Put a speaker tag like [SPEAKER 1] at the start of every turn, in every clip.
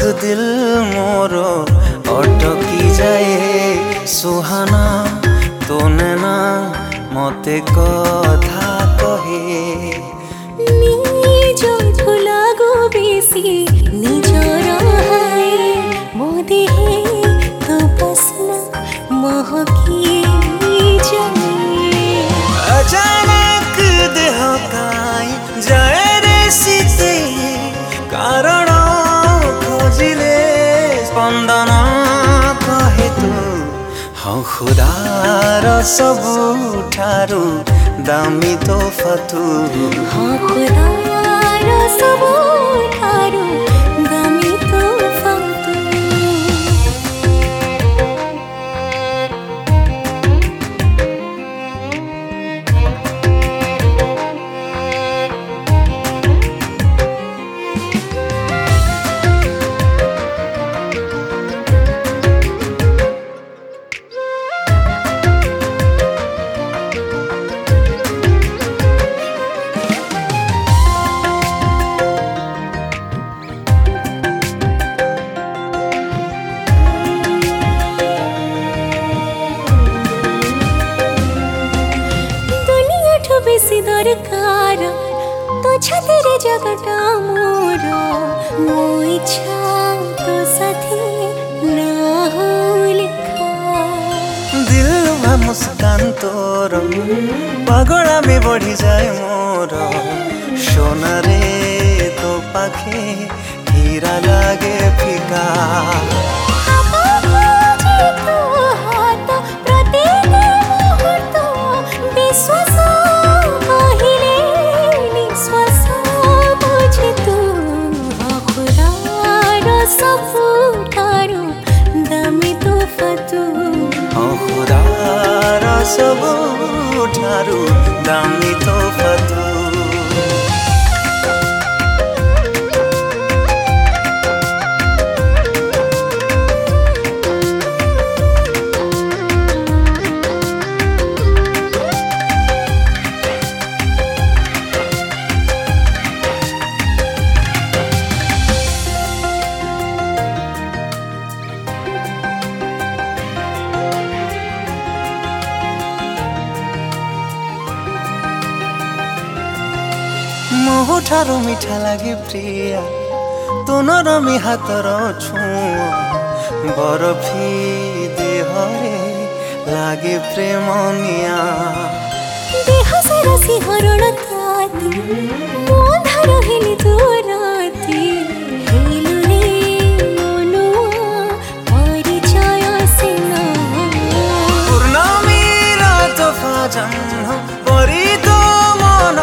[SPEAKER 1] दिल मोर अटकी जाए सुहाना तोने ना मते कथा कहे
[SPEAKER 2] निज लागो बेसी निजर हाय मो देहे तो पसना महकी जाए
[SPEAKER 1] अचानक देह काई जाए रे सीते कारण खोजिले स्पंदन कहे तू हाँ खुदार सबुठारु दामी तोहफा तू
[SPEAKER 2] हाँ खुदार सबुठारु दामी तोहफा तू। बेसी दरकार तो छातीरे जगटा मोर मो इच्छा तो साथी ना हो लिखा
[SPEAKER 1] दिल में मुस्कान तोर पगड़ा में बढ़ी जाए मोर सोना रे तो पाखे हीरा लागे फिका सबुठारु दामी तोहफा तू। मोह ठारो मीठा लागे प्रिया तो नरमी हातर छुआ बरफी देहरे लागे प्रेमनिया
[SPEAKER 2] देह सारा सिहरण ताती मोंधार हेली दूराती हेलु रे मनुआ परिचय सेना
[SPEAKER 1] पूर्णमी रात फाजन परी तो मन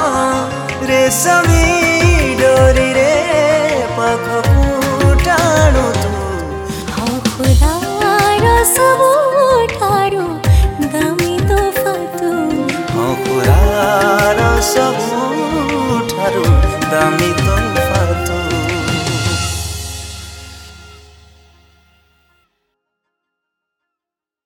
[SPEAKER 1] रेशमी डोरी रे पाखकु टाणु तू
[SPEAKER 2] हाँ खुदार सबुठारु दामी तोहफा तू
[SPEAKER 1] हाँ खुदार सबुठारु दामी तोहफा।